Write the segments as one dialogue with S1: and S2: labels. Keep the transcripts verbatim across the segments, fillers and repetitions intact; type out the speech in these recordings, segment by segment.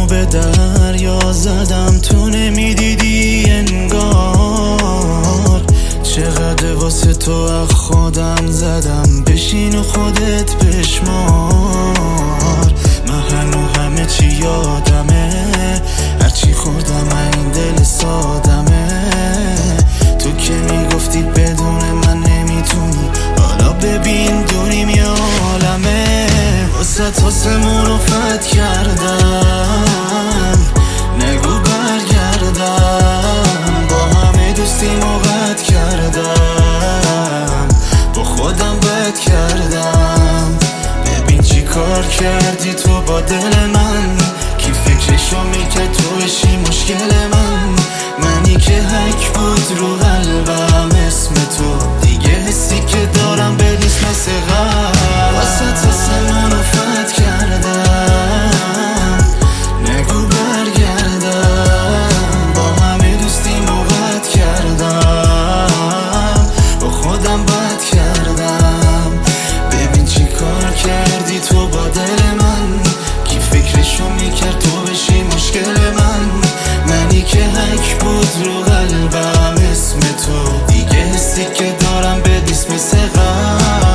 S1: به دریا زدم تو نمیدیدی انگار. چقدر واسه تو از خودم زدم، بشین و خودت بشمار. من هنو همه چی یادمه، هرچی خوردم این دل سادمه. تو که میگفتی بدون من نمیتونی، حالا ببین دونیم یه عالمه. واسه تاسمون رو فت کردم، نگو برگردم. با همه دوستیم و قد کردم، با خودم بد کردم. ببین چی کار کردی تو با دل من، کی فکرشو میکرد تو بشی مشکل من. منی که حک بود رو قلبم اسم تو، دیگه حسی که دارم به نیست مثل قبل. واسه تاسمون رو فت کردم، نگو برگردم. با همه دوستیم و قد کردم، با خودم بد کردم. ببین چی کار کردی تو با دل من، کی فکرشو میکرد تو بشی مشکل من. منی که حک بود رو قلبم اسم تو، دیگه حسی که دارم به دیست مثل قبل.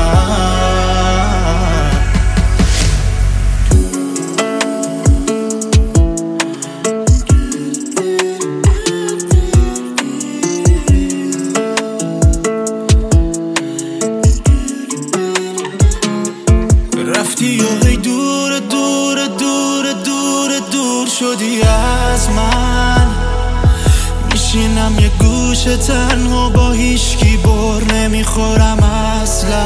S1: رفتی و هی دور دور دور دور دور شدی از من. میشینم یه گوشه تنها با هیچکی، بر نمیخورم اصلا.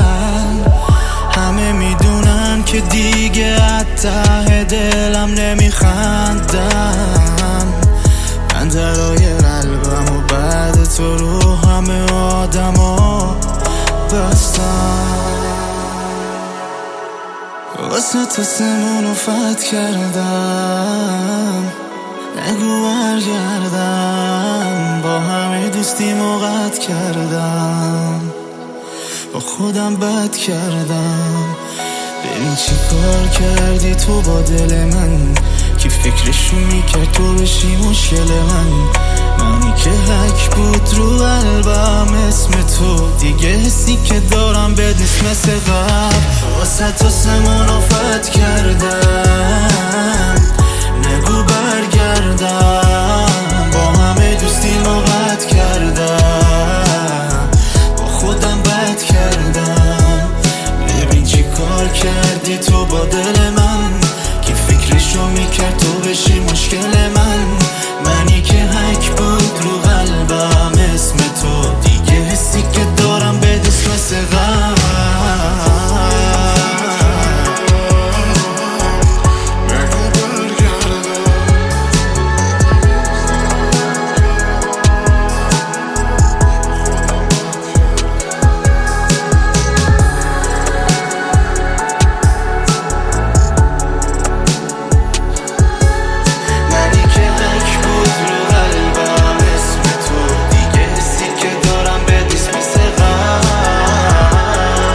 S1: همه میدونن که دیگه از ته دلم نمیخندم. من درای قلبم و بعد تو رو همه آدم ها بستم. واسه تاسمون رو فت کردم، نگو برگردم. با همه دوستیم و قد کردم، با خودم بد کردم. ببین چی کار کردی تو با دل من، کی فکرشو میکرد تو بشی مشکل من. منی که حک بود رو قلبم اسم تو، دیگه حسی که دارم بد نیست مثل قبل. واسه تاسمون رو فت کردم، نگو برگردم. با همه دوستیم و قد کردم، با خودم بد کردم. ببین چی کار کردی تو با دل من، کی فکرشو میکرد تو بشی مشکل من. منی که حک بود رو قلبم اسم تو، دیگه حسی که دارم به دیست مثل قبل.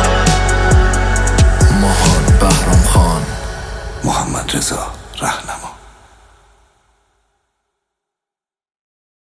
S2: محمد رضا رهنما.